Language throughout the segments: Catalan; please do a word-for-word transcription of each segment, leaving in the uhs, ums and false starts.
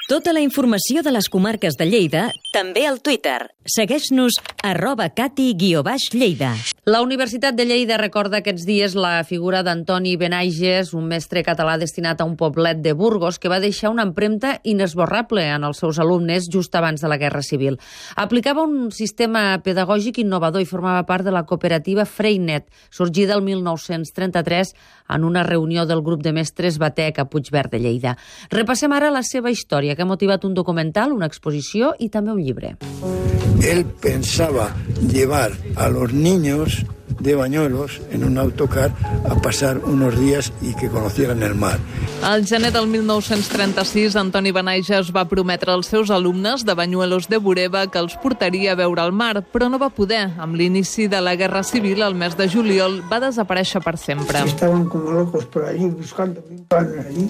Tota la informació de les comarques de Lleida, també al Twitter. Segueix-nos arroba cati guió baix Lleida. La Universitat de Lleida recorda aquests dies la figura d'Antoni Benaiges, un mestre català destinat a un poblet de Burgos que va deixar una empremta inesborrable en els seus alumnes just abans de la Guerra Civil. Aplicava un sistema pedagògic innovador i formava part de la cooperativa Freinet, sorgida el mil nou-cents trenta-tres en una reunió del grup de mestres Batec a Puigverd de Lleida. Repassem ara la seva història, que ha motivat un documental, una exposició y també un llibre. Él pensaba llevar a los niños de Bañuelos en un autocar a pasar unos días y que conocieran el mar. Al gener del mil nou-cents trenta-sis, Antoni Benaiges va prometre als seus alumnes de Bañuelos de Bureba que els portaria a veure el mar, però no va poder. Amb l'inici de la Guerra Civil, el mes de juliol, va desaparèixer per sempre. Estaban como locos por allí buscando pan allí.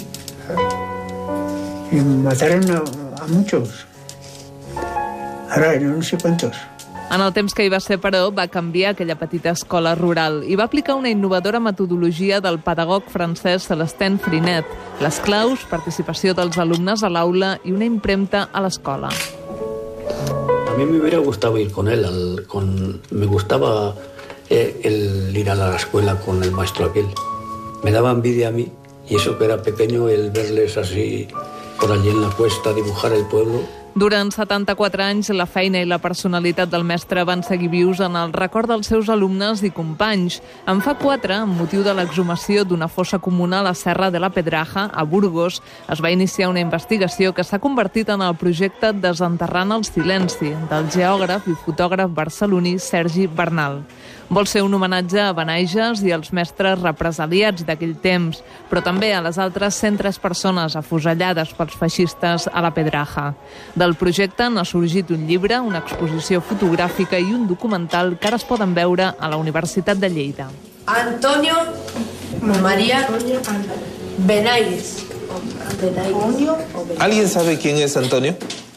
Y mataron a, a muchos. Ahora no sé cuántos. En el temps que hi va ser, però, va canviar aquella petita escola rural i va aplicar una innovadora metodologia del pedagog francès Celestin Freinet. Les claus, participació dels alumnes a l'aula i una impremta a l'escola. A mí me hubiera gustado ir con él, al, con, me gustaba eh, el ir a la escuela con el maestro aquel. Me daba envidia a mí, y eso que era pequeño, el verles así por allí en la cuesta, dibujar el pueblo. Durant setanta-quatre anys, la feina i la personalitat del mestre van seguir vius en el record dels seus alumnes i companys. En fa quatre, amb motiu de l'exhumació d'una fossa comuna a la Serra de la Pedraja, a Burgos, es va iniciar una investigació que s'ha convertit en el projecte Desenterrant el silenci, del geògraf i fotògraf barceloní Sergi Bernal. Vol ser un homenatge a Benaiges i als mestres represaliats d'aquell temps, però també a les altres cent tres persones afusellades pels feixistes a la Pedraja. Del projecte n'ha sorgit un llibre, una exposició fotogràfica i un documental que ara es poden veure a la Universitat de Lleida. Antonio María Benaiges. ¿Alguien sabe quién es Antonio?